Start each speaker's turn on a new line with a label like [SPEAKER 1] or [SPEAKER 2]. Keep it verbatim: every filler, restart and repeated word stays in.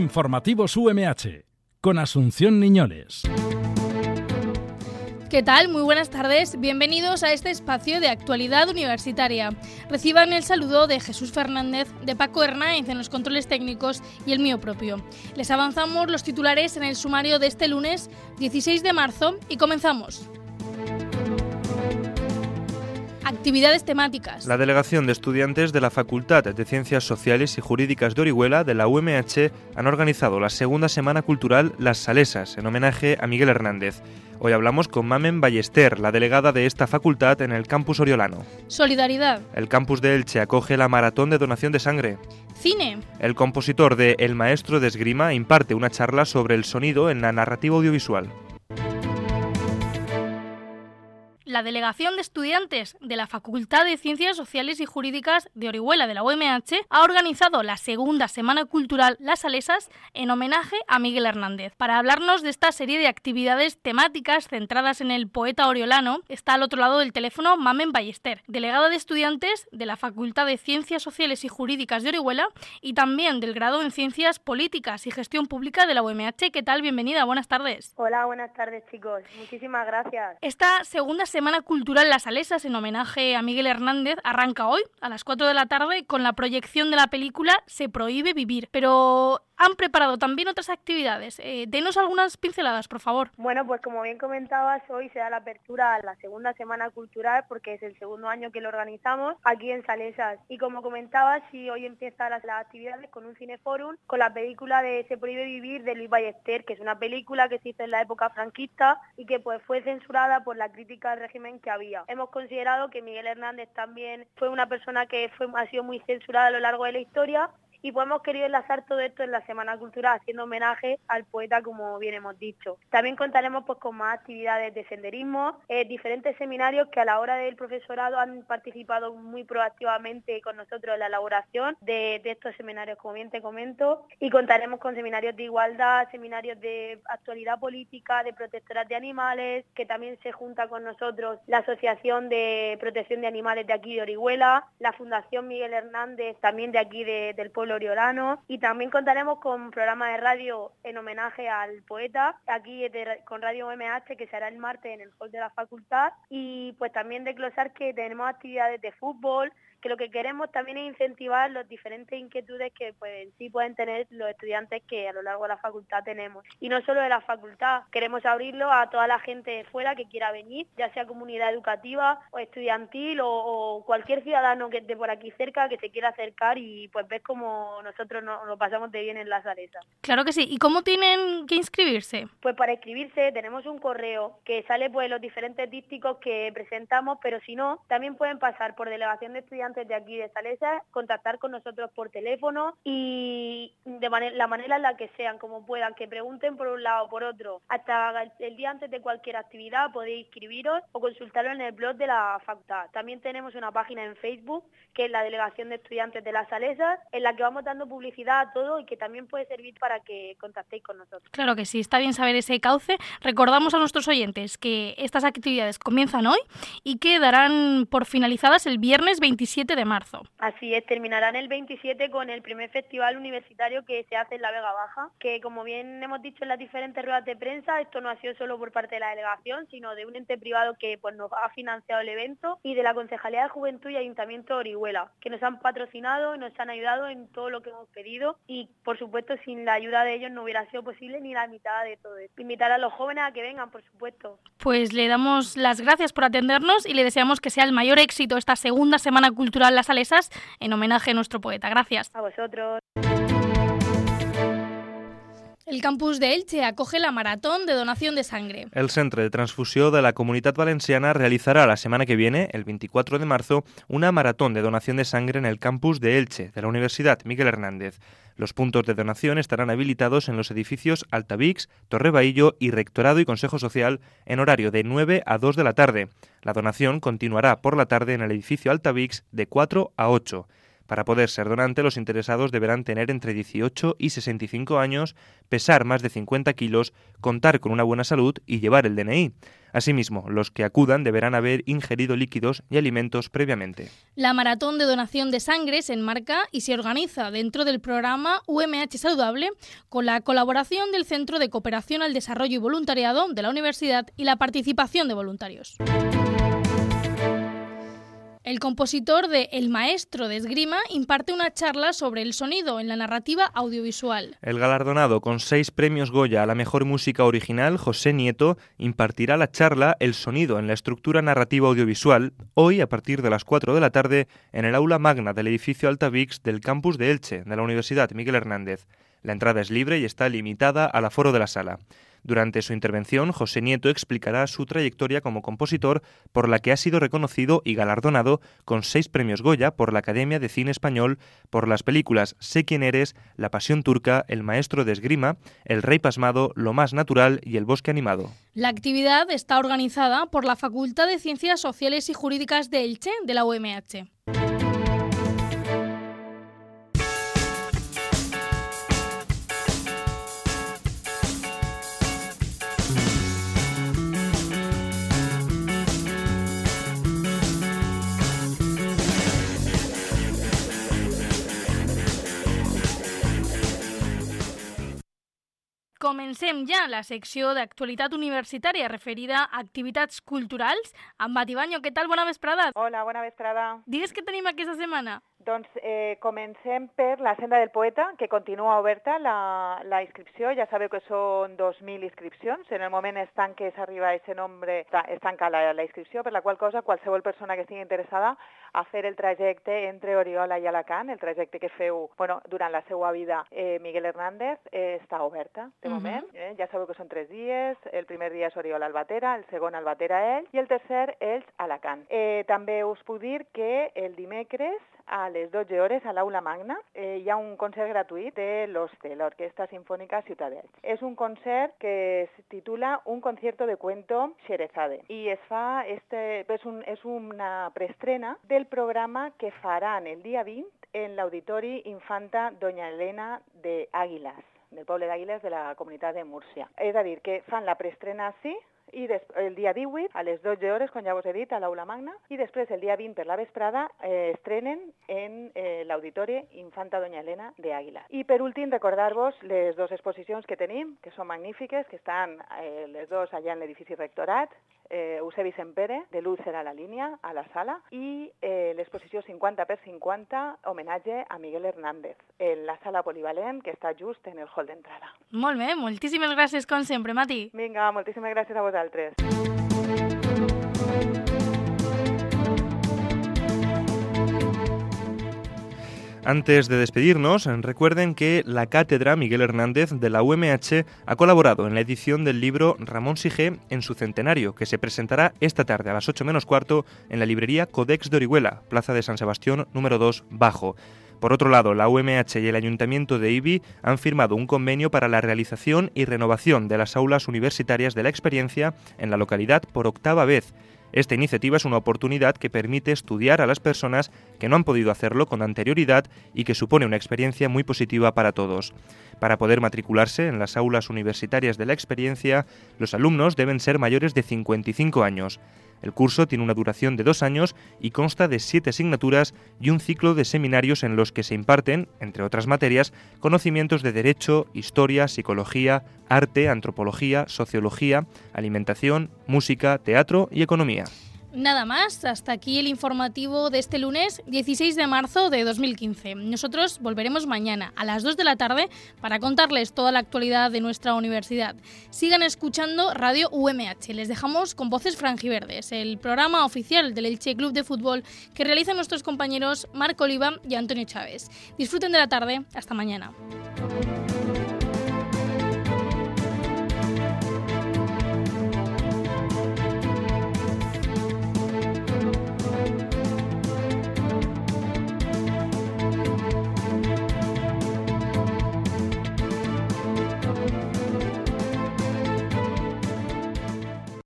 [SPEAKER 1] Informativos U M H, con Asunción Niñoles.
[SPEAKER 2] ¿Qué tal? Muy buenas tardes. Bienvenidos a este espacio de actualidad universitaria. Reciban el saludo de Jesús Fernández, de Paco Hernández en los controles técnicos y el mío propio. Les avanzamos los titulares en el sumario de este lunes dieciséis de marzo y comenzamos. Actividades temáticas.
[SPEAKER 3] La Delegación de Estudiantes de la Facultad de Ciencias Sociales y Jurídicas de Orihuela de la U M H han organizado la segunda semana cultural Las Salesas, en homenaje a Miguel Hernández. Hoy hablamos con Mamen Ballester, la delegada de esta facultad en el campus oriolano.
[SPEAKER 2] Solidaridad.
[SPEAKER 3] El campus de Elche acoge la maratón de donación de sangre.
[SPEAKER 2] Cine.
[SPEAKER 3] El compositor de El Maestro de Esgrima imparte una charla sobre el sonido en la narrativa audiovisual.
[SPEAKER 2] La Delegación de Estudiantes de la Facultad de Ciencias Sociales y Jurídicas de Orihuela de la U M H ha organizado la segunda semana cultural Las Salesas en homenaje a Miguel Hernández. Para hablarnos de esta serie de actividades temáticas centradas en el poeta oriolano, está al otro lado del teléfono Mamen Ballester, delegada de Estudiantes de la Facultad de Ciencias Sociales y Jurídicas de Orihuela y también del grado en Ciencias Políticas y Gestión Pública de la U M H. ¿Qué tal? Bienvenida, buenas tardes.
[SPEAKER 4] Hola, buenas tardes, chicos. Muchísimas gracias.
[SPEAKER 2] Esta segunda semana Semana Cultural Las Salesas en homenaje a Miguel Hernández arranca hoy a las cuatro de la tarde con la proyección de la película Se prohíbe vivir, pero han preparado también otras actividades. Eh, denos algunas pinceladas, por favor.
[SPEAKER 4] Bueno, pues como bien comentabas, hoy se da la apertura a la segunda Semana Cultural porque es el segundo año que lo organizamos aquí en Salesas. Y como comentabas, sí, hoy empiezan las, las actividades con un cineforum con la película de Se prohíbe vivir de Luis Ballester, que es una película que se hizo en la época franquista y que pues fue censurada por la crítica al régimen que había. Hemos considerado que Miguel Hernández también fue una persona que fue, ha sido muy censurada a lo largo de la historia y pues hemos querido enlazar todo esto en la Semana Cultural haciendo homenaje al poeta, como bien hemos dicho. También contaremos pues con más actividades de senderismo, eh, diferentes seminarios que a la hora del profesorado han participado muy proactivamente con nosotros en la elaboración de, de estos seminarios, como bien te comento, y contaremos con seminarios de igualdad, seminarios de actualidad política, de protectoras de animales, que también se junta con nosotros la Asociación de Protección de Animales de aquí de Orihuela, la Fundación Miguel Hernández, también de aquí de, del pueblo oriolano, y también contaremos con programas de radio en homenaje al poeta, aquí de, con Radio U M H, que se hará el martes en el hall de la facultad, y pues también desglosar que tenemos actividades de fútbol, que lo que queremos también es incentivar las diferentes inquietudes que pues en sí pueden tener los estudiantes que a lo largo de la facultad tenemos. Y no solo de la facultad, queremos abrirlo a toda la gente de fuera que quiera venir, ya sea comunidad educativa o estudiantil o, o cualquier ciudadano que esté por aquí cerca que se quiera acercar y pues ver cómo nosotros nos lo pasamos de bien en Las Salesas.
[SPEAKER 2] Claro que sí. ¿Y cómo tienen que inscribirse?
[SPEAKER 4] Pues para inscribirse tenemos un correo que sale pues los diferentes dípticos que presentamos, pero si no, también pueden pasar por Delegación de Estudiantes de aquí de Salesas, contactar con nosotros por teléfono y de manera, la manera en la que sean, como puedan, que pregunten por un lado o por otro. Hasta el día antes de cualquier actividad podéis inscribiros o consultarlo en el blog de la facultad. También tenemos una página en Facebook, que es la Delegación de Estudiantes de Las Salesas, en la que vamos dando publicidad a todo y que también puede servir para que contactéis con nosotros.
[SPEAKER 2] Claro que sí, está bien saber ese cauce. Recordamos a nuestros oyentes que estas actividades comienzan hoy y quedarán por finalizadas el viernes veintisiete de marzo.
[SPEAKER 4] Así es, terminarán el veintisiete con el primer festival universitario que se hace en la Vega Baja, que como bien hemos dicho en las diferentes ruedas de prensa, esto no ha sido solo por parte de la delegación, sino de un ente privado que pues nos ha financiado el evento y de la Concejalía de Juventud y Ayuntamiento de Orihuela, que nos han patrocinado y nos han ayudado en todo lo que hemos pedido y por supuesto sin la ayuda de ellos no hubiera sido posible ni la mitad de todo esto. Invitar a los jóvenes a que vengan, por supuesto.
[SPEAKER 2] Pues le damos las gracias por atendernos y le deseamos que sea el mayor éxito esta segunda semana cultural Las Salesas en homenaje a nuestro poeta. Gracias.
[SPEAKER 4] A vosotros.
[SPEAKER 2] El campus de Elche acoge la maratón de donación de sangre.
[SPEAKER 3] El Centre de Transfusió de la Comunitat Valenciana realizará la semana que viene, el veinticuatro de marzo, una maratón de donación de sangre en el campus de Elche, de la Universidad Miguel Hernández. Los puntos de donación estarán habilitados en los edificios Altavix, Torre Bahillo y Rectorado y Consejo Social en horario de nueve a dos de la tarde. La donación continuará por la tarde en el edificio Altavix de cuatro a ocho. Para poder ser donante, los interesados deberán tener entre dieciocho y sesenta y cinco años, pesar más de cincuenta kilos, contar con una buena salud y llevar el D N I. Asimismo, los que acudan deberán haber ingerido líquidos y alimentos previamente.
[SPEAKER 2] La maratón de donación de sangre se enmarca y se organiza dentro del programa U M H Saludable con la colaboración del Centro de Cooperación al Desarrollo y Voluntariado de la Universidad y la participación de voluntarios. El compositor de El Maestro de Esgrima imparte una charla sobre el sonido en la narrativa audiovisual.
[SPEAKER 3] El galardonado con seis premios Goya a la mejor música original, José Nieto, impartirá la charla El sonido en la estructura narrativa audiovisual, hoy a partir de las cuatro de la tarde en el aula magna del edificio Altavix del campus de Elche, de la Universidad Miguel Hernández. La entrada es libre y está limitada al aforo de la sala. Durante su intervención, José Nieto explicará su trayectoria como compositor, por la que ha sido reconocido y galardonado con seis premios Goya por la Academia de Cine Español por las películas Sé quién eres, La pasión turca, El maestro de esgrima, El rey pasmado, Lo más natural y El bosque animado.
[SPEAKER 2] La actividad está organizada por la Facultad de Ciencias Sociales y Jurídicas de Elche, de la U M H. Comencem ja la secció d'actualitat universitària referida a activitats culturals. Amb Batibanyo, què tal? Bona vesprada.
[SPEAKER 5] Hola, bona vesprada.
[SPEAKER 2] Digues què tenim aquesta setmana.
[SPEAKER 5] Doncs eh, comencem per la Senda del Poeta, que continua oberta la, la inscripció. Ja sabeu que són dos mil inscripcions. En el moment estan que s'arriba a aquest nombre, es tanca la, la inscripció, per la qual cosa qualsevol persona que estigui interessada a fer el trajecte entre Oriola i Alacant, el trajecte que feu bueno, durant la seva vida eh, Miguel Hernández, eh, està oberta de moment. Uh -huh. eh, ja sabeu que són tres dies. El primer dia és Oriola Albatera, el segon Albatera ell i el tercer és Alacant. Eh, també us puc dir que el dimecres a les dotze hores a l'Aula Magna eh, hi ha un concert gratuït de l'O S T E, l'Orquestra Sinfònica Ciutat d'Elx. És un concert que es titula Un concierto de cuento Xerezade i es fa, este, és, un, és una preestrena del programa que faran el dia vint en l'Auditori Infanta Doña Elena de Àguilas, del poble d'Àguiles de la comunitat de Múrcia. És a dir, que fan la preestrena així, i des, el dia divuit a les dotze hores, com ja us he dit, a l'Aula Magna, i després el dia vint per la vesprada eh, estrenen en eh, l'Auditori Infanta Doña Elena de Àguila. I per últim, recordar-vos les dues exposicions que tenim, que són magnífiques, que estan eh, les dues allà en l'edifici Rectorat, eh, Eusebi Sempere, de Luz serà la línia, a la sala, i eh, l'exposició cinquanta per cinquanta, homenatge a Miguel Hernández, en la sala polivalent, que està just en el hall d'entrada.
[SPEAKER 2] Molt bé, moltíssimes gràcies com sempre, Mati.
[SPEAKER 5] Vinga, moltíssimes gràcies a vosaltres.
[SPEAKER 3] Antes de despedirnos, recuerden que la Cátedra Miguel Hernández de la U M H ha colaborado en la edición del libro Ramón Sigé en su centenario, que se presentará esta tarde a las ocho menos cuarto en la librería Codex de Orihuela, Plaza de San Sebastián número dos, Bajo. Por otro lado, la U M H y el Ayuntamiento de Ibi han firmado un convenio para la realización y renovación de las aulas universitarias de la experiencia en la localidad por octava vez. Esta iniciativa es una oportunidad que permite estudiar a las personas que no han podido hacerlo con anterioridad y que supone una experiencia muy positiva para todos. Para poder matricularse en las aulas universitarias de la experiencia, los alumnos deben ser mayores de cincuenta y cinco años. El curso tiene una duración de dos años y consta de siete asignaturas y un ciclo de seminarios en los que se imparten, entre otras materias, conocimientos de Derecho, Historia, Psicología, Arte, Antropología, Sociología, Alimentación, Música, Teatro y Economía.
[SPEAKER 2] Nada más, hasta aquí el informativo de este lunes dieciséis de marzo de dos mil quince. Nosotros volveremos mañana a las dos de la tarde para contarles toda la actualidad de nuestra universidad. Sigan escuchando Radio U M H. Les dejamos con Voces Franjiverdes, el programa oficial del Elche Club de Fútbol que realizan nuestros compañeros Marc Oliva y Antonio Chávez. Disfruten de la tarde. Hasta mañana.